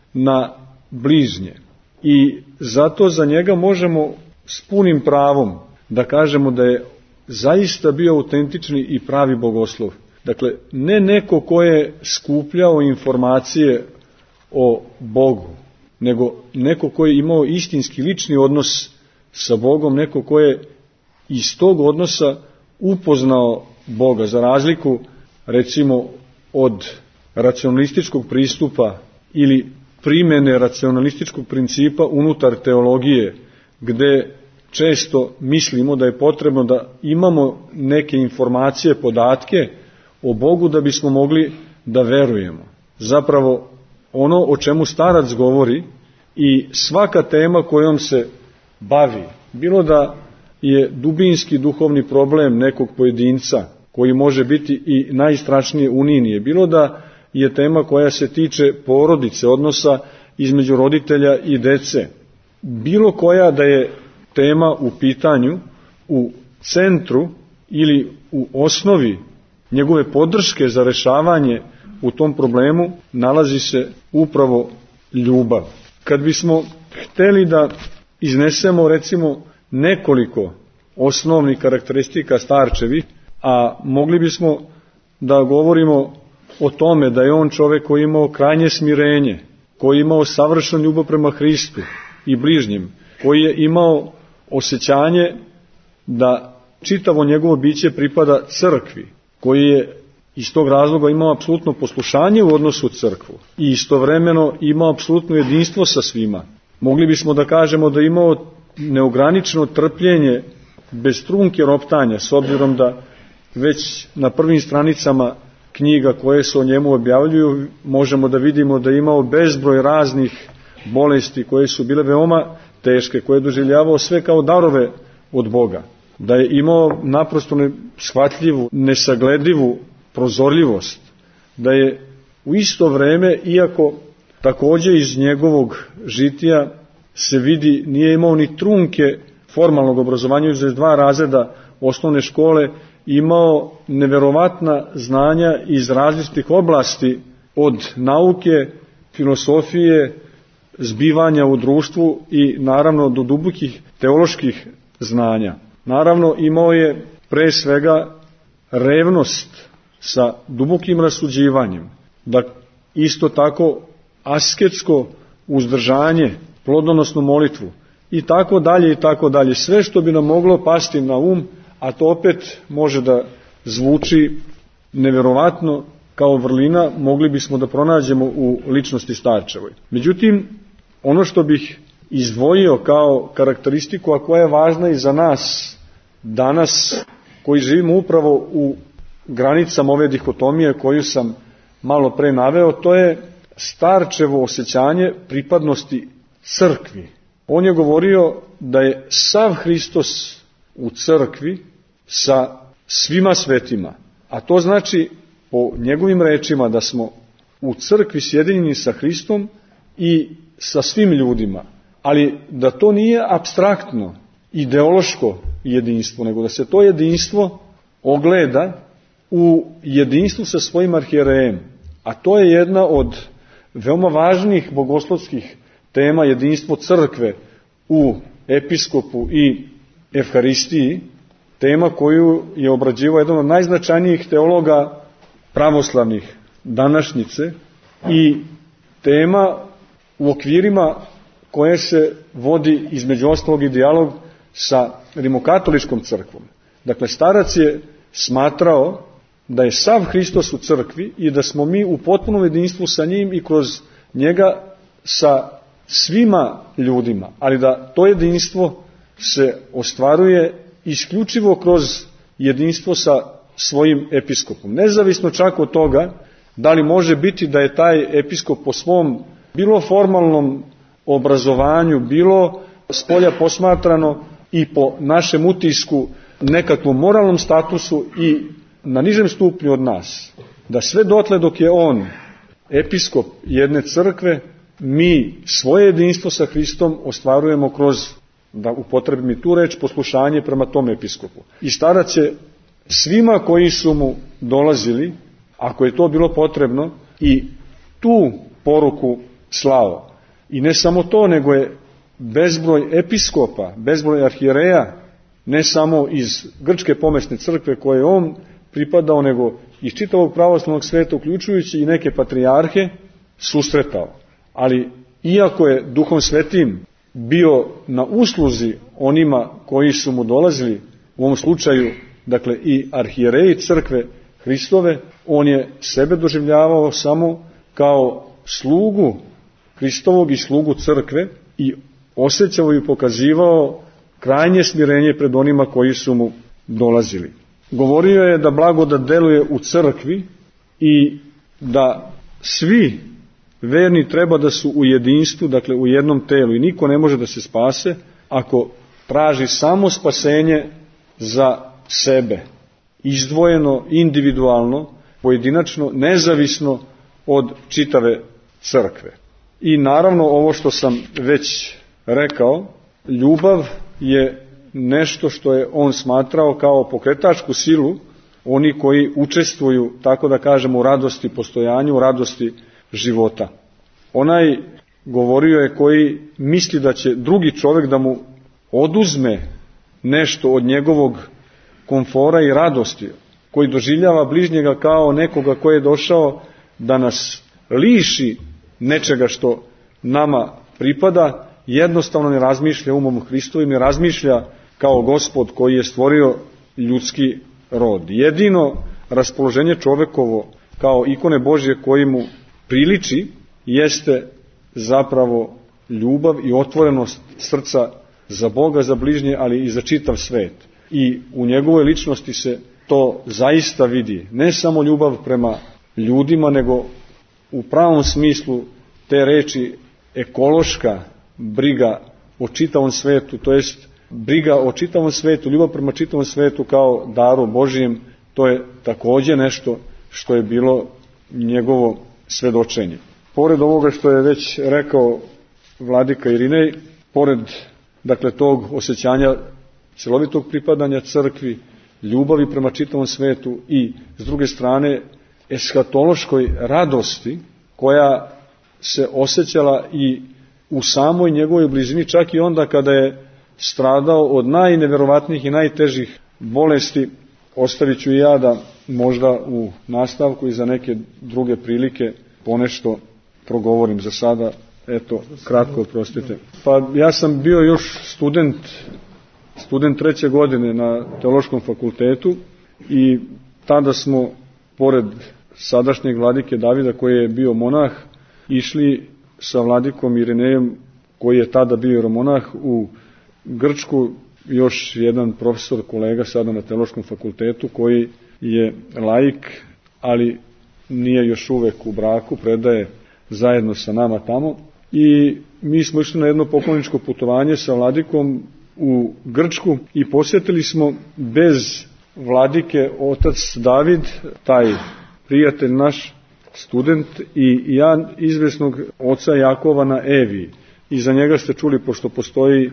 na bližnje. I zato za njega možemo s punim pravom da kažemo da je zaista bio autentični i pravi bogoslov. Dakle, ne neko ko je skupljao informacije o Bogu, nego neko ko je imao istinski lični odnos sa Bogom, neko ko je iz tog odnosa upoznao Boga, za razliku recimo od racionalističkog pristupa ili primene racionalističkog principa unutar teologije, gde često mislimo da je potrebno da imamo neke informacije, podatke o Bogu da bismo mogli da verujemo. Zapravo, ono o čemu starac govori i svaka tema kojom se bavi, bilo da je dubinski duhovni problem nekog pojedinca, koji može biti i najstrašnije unijnije, bilo da je tema koja se tiče porodice, odnosa između roditelja i dece, bilo koja da je tema u pitanju, u centru ili u osnovi njegove podrške za rešavanje u tom problemu nalazi se upravo ljubav. Kad bismo hteli da iznesemo recimo nekoliko osnovnih karakteristika starčevi, a mogli bismo da govorimo o tome da je on čovek koji je imao krajnje smirenje, koji je imao savršenu ljubav prema Hristu i bližnjim, koji je imao osjećanje da čitavo njegovo biće pripada crkvi, koji je iz tog razloga imao apsolutno poslušanje u odnosu crkvu i istovremeno imao apsolutno jedinstvo sa svima. Mogli bismo da kažemo da je imao neograničeno trpljenje bez trunke roptanja, s obzirom da već na prvim stranicama knjiga koje se o njemu objavljuju možemo da vidimo da je imao bezbroj raznih bolesti koje su bile veoma teške, koje je doživljavao sve kao darove od Boga, da je imao naprosto neshvatljivu, nesagledivu prozorljivost, da je u isto vreme, iako takođe iz njegovog žitija se vidi, nije imao ni trunke formalnog obrazovanja, uz dva razreda osnovne škole, imao neverovatna znanja iz različitih oblasti, od nauke, filosofije, zbivanja u društvu i naravno do dubokih teoloških znanja. Naravno imao je pre svega revnost sa dubokim rasuđivanjem, da isto tako asketsko uzdržanje, plodonosnu molitvu i tako dalje i tako dalje. Sve što bi nam moglo pasti na um, a to opet može da zvuči neverovatno kao vrlina, mogli bismo da pronađemo u ličnosti starčevoj. Međutim, ono što bih izdvojio kao karakteristiku, a koja je važna i za nas danas, koji živimo upravo u granicama ove dihotomije koju sam malo pre naveo, to je starčevo osjećanje pripadnosti crkvi. On je govorio da je sav Hristos u crkvi sa svima svetima, a to znači po njegovim rečima da smo u crkvi sjedinjeni sa Hristom i sa svim ljudima, ali da to nije apstraktno, ideološko jedinstvo, nego da se to jedinstvo ogleda u jedinstvu sa svojim arhijerejem, a to je jedna od veoma važnih bogoslovskih tema, jedinstvo crkve u episkopu i Evharistiji, tema koju je obrađivao jedan od najznačajnijih teologa pravoslavnih današnjice i tema u okvirima koje se vodi između ostalog i dijalog sa rimokatoličkom crkvom. Dakle, starac je smatrao da je sav Hristos u crkvi i da smo mi u potpunom jedinstvu sa njim i kroz njega sa svima ljudima, ali da to jedinstvo se ostvaruje isključivo kroz jedinstvo sa svojim episkopom. Nezavisno čak od toga da li može biti da je taj episkop po svom bilo formalnom obrazovanju, bilo spolja posmatrano i po našem utisku nekakvom moralnom statusu i na nižem stupnju od nas, da sve dotle dok je on episkop jedne crkve, mi svoje jedinstvo sa Hristom ostvarujemo kroz, da upotrebim i tu reč, poslušanje prema tom episkopu. I starac je svima koji su mu dolazili, ako je to bilo potrebno, i tu poruku slao. I ne samo to, nego je bezbroj episkopa, bezbroj arhijereja, ne samo iz Grčke pomesne crkve koje je on pripadao, nego iz čitavog pravoslavnog sveta, uključujući i neke patrijarhe, susretao. Ali iako je Duhom Svetim bio na usluzi onima koji su mu dolazili, u ovom slučaju, dakle, i arhijereji crkve Hristove, on je sebe doživljavao samo kao slugu Hristovog i slugu crkve i osjećao i pokazivao krajnje smirenje pred onima koji su mu dolazili. Govorio je da blagodat deluje u crkvi i da svi verni treba da su u jedinstvu, dakle u jednom telu, i niko ne može da se spase ako traži samo spasenje za sebe, izdvojeno, individualno, pojedinačno, nezavisno od čitave crkve. I naravno ovo što sam već rekao, ljubav je nešto što je on smatrao kao pokretačku silu oni koji učestvuju, tako da kažemo, u radosti postojanju, u radosti života. Onaj, govorio je, koji misli da će drugi čovjek da mu oduzme nešto od njegovog komfora i radosti, koji doživljava bližnjega kao nekoga koji je došao da nas liši nečega što nama pripada, jednostavno ne razmišlja umom Hristovim, ne razmišlja kao Gospod koji je stvorio ljudski rod. Jedino raspoloženje čovekovo kao ikone Božje koji mu priliči jeste zapravo ljubav i otvorenost srca za Boga, za bližnje, ali i za čitav svet. I u njegovoj ličnosti se to zaista vidi. Ne samo ljubav prema ljudima, nego u pravom smislu te reči ekološka briga o čitavom svetu, to jest briga o čitavom svetu, ljubav prema čitavom svetu kao daru Božijem, to je takođe nešto što je bilo njegovo svedočenje. Pored ovoga što je već rekao vladika Irinej, pored dakle tog osjećanja celovitog pripadanja crkvi, ljubavi prema čitavom svetu i s druge strane eskatološkoj radosti koja se osjećala i u samoj njegovoj blizini, čak i onda kada je stradao od najneverovatnijih i najtežih bolesti. Ostavit ću i ja da možda u nastavku i za neke druge prilike ponešto progovorim. Za sada, eto, kratko, oprostite. Pa ja sam bio još student, student treće godine na Teološkom fakultetu i tada smo, pored sadašnjeg vladike Davida koji je bio monah, išli sa vladikom Irinejem koji je tada bio jeromonah u Grčku, još jedan profesor, kolega sada na Teološkom fakultetu koji je laik, ali nije još uvek u braku, predaje zajedno sa nama tamo. I mi smo išli na jedno pokloničko putovanje sa vladikom u Grčku i posjetili smo bez vladike otac David, taj prijatelj naš, student, i ja izvesnog oca Jakova na Eviji. I za njega ste čuli, pošto postoji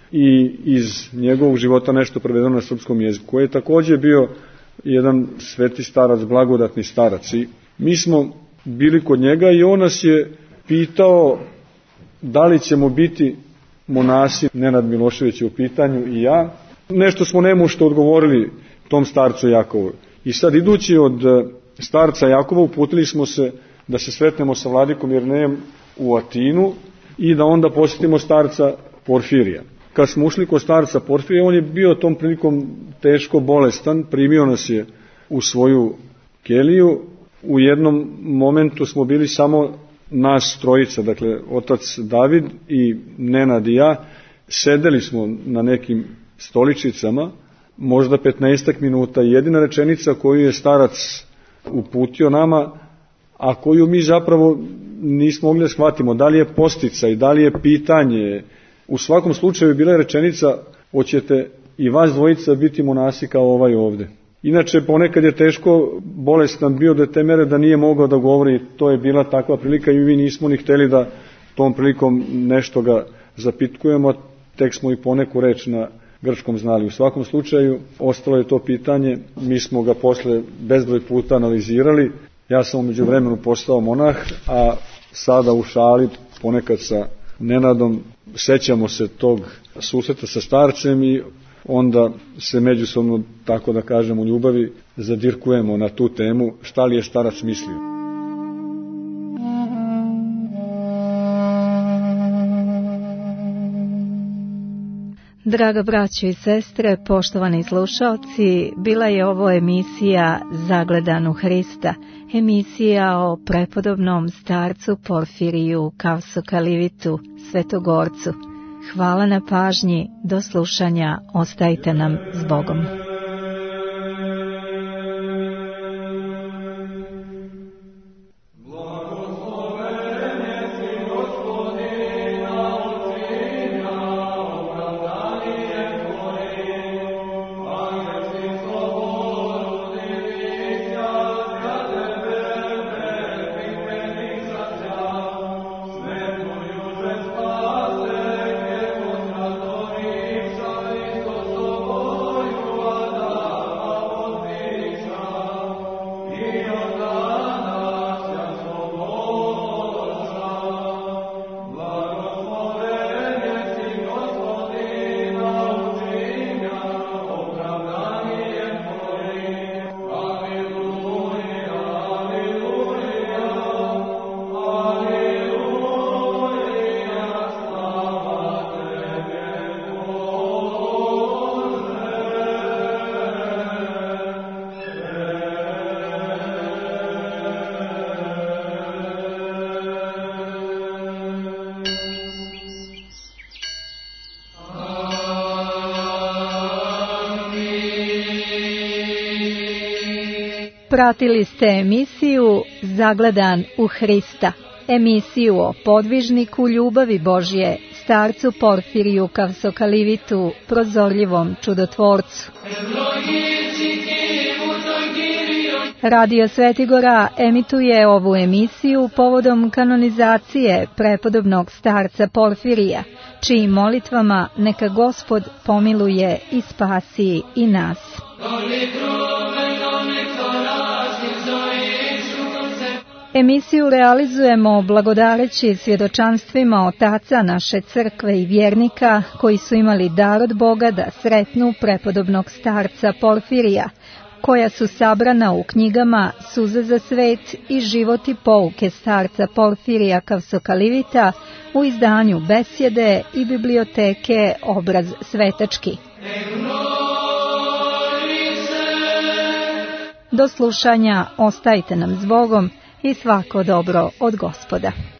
i iz njegovog života nešto prevedeno na srpskom jeziku, koji je takođe bio jedan sveti starac, blagodatni starac. I mi smo bili kod njega i on nas je pitao da li ćemo biti monasi. Nenad Milošević je u pitanju i ja. Nešto smo nemušto odgovorili tom starcu Jakovu. I sad, idući od starca Jakova, uputili smo se da se sretnemo sa vladikom Irinejem u Atinu i da onda posjetimo starca Porfirija. Kad smo ušli kod starca Porfirija, on je bio tom prilikom teško bolestan, primio nas je u svoju keliju. U jednom momentu smo bili samo nas trojica, dakle otac David i Nenad i ja, sedeli smo na nekim stoličicama, možda petnaestak minuta. Jedina rečenica koju je starac uputio nama, a koju mi zapravo nismo mogli da shvatimo, da li je postica i da li je pitanje. U svakom slučaju bila je rečenica: hoćete i vas dvojica biti monasi kao ovaj ovde. Inače, ponekad je teško bolestan bio do te mere da nije mogao da govori, to je bila takva prilika i mi nismo ni hteli da tom prilikom nešto ga zapitkujemo, tek smo i poneku reč na grčkom znali. U svakom slučaju, ostalo je to pitanje, mi smo ga posle bezbroj puta analizirali, ja sam umeđu vremenu postao monah, a sada u šali ponekad sa Nenadom sećamo se tog susreta sa starcem i onda se međusobno, tako da kažem, u ljubavi zadirkujemo na tu temu šta li je starac mislio. Draga braćo i sestre, poštovani slušaoci, bila je ovo emisija Zagledan u Hrista, emisija o prepodobnom starcu Porfiriju Kavsokalivitu, Svetogorcu. Hvala na pažnji, do slušanja, ostajte nam s Bogom. Thank you. Pratili ste emisiju Zagledan u Hrista, emisiju o podvižniku ljubavi Božje, starcu Porfiriju Kavsokalivitu, prozorljivom čudotvorcu. Radio Sveti Gora emituje ovu emisiju povodom kanonizacije prepodobnog starca Porfirija, čijim molitvama neka Gospod pomiluje i spasi i nas. Emisiju realizujemo blagodareći svjedočanstvima otaca naše crkve i vjernika koji su imali dar od Boga da sretnu prepodobnog starca Porfirija, koja su sabrana u knjigama Suze za svet i Život i pouke starca Porfirija Kavsokalivita u izdanju Besjede i biblioteke Obraz svetački. Do slušanja, ostajte nam s Bogom i svako dobro od Gospoda.